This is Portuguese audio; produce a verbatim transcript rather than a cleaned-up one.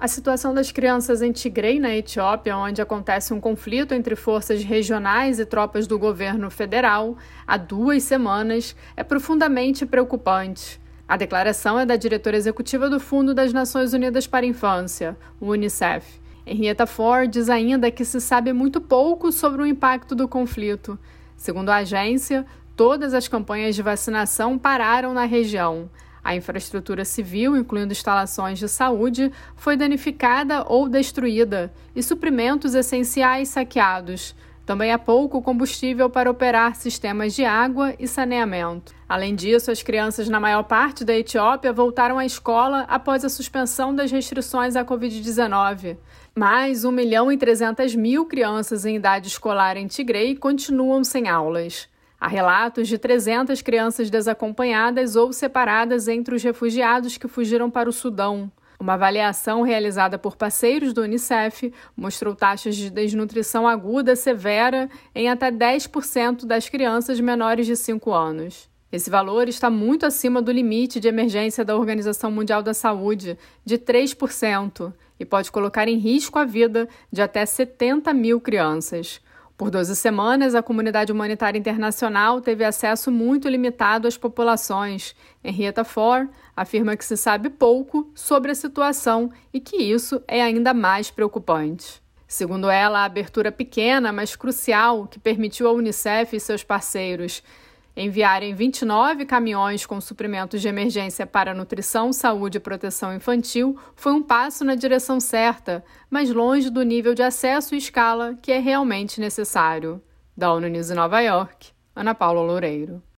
A situação das crianças em Tigray, na Etiópia, onde acontece um conflito entre forças regionais e tropas do governo federal há duas semanas, é profundamente preocupante. A declaração é da diretora executiva do Fundo das Nações Unidas para a Infância, o Unicef. Henrietta Fore diz ainda que se sabe muito pouco sobre o impacto do conflito. Segundo a agência, todas as campanhas de vacinação pararam na região. A infraestrutura civil, incluindo instalações de saúde, foi danificada ou destruída e suprimentos essenciais saqueados. Também há pouco combustível para operar sistemas de água e saneamento. Além disso, as crianças na maior parte da Etiópia voltaram à escola após a suspensão das restrições à covid dezenove. Mais um milhão e trezentas mil crianças em idade escolar em Tigray continuam sem aulas. Há relatos de trezentas crianças desacompanhadas ou separadas entre os refugiados que fugiram para o Sudão. Uma avaliação realizada por parceiros do Unicef mostrou taxas de desnutrição aguda severa em até dez por cento das crianças menores de cinco anos. Esse valor está muito acima do limite de emergência da Organização Mundial da Saúde, de três por cento, e pode colocar em risco a vida de até setenta mil crianças. Por doze semanas, a comunidade humanitária internacional teve acesso muito limitado às populações. Henrietta Fore afirma que se sabe pouco sobre a situação e que isso é ainda mais preocupante. Segundo ela, a abertura pequena, mas crucial, que permitiu à Unicef e seus parceiros enviarem vinte e nove caminhões com suprimentos de emergência para nutrição, saúde e proteção infantil foi um passo na direção certa, mas longe do nível de acesso e escala que é realmente necessário. Da ONU News em Nova York, Ana Paula Loureiro.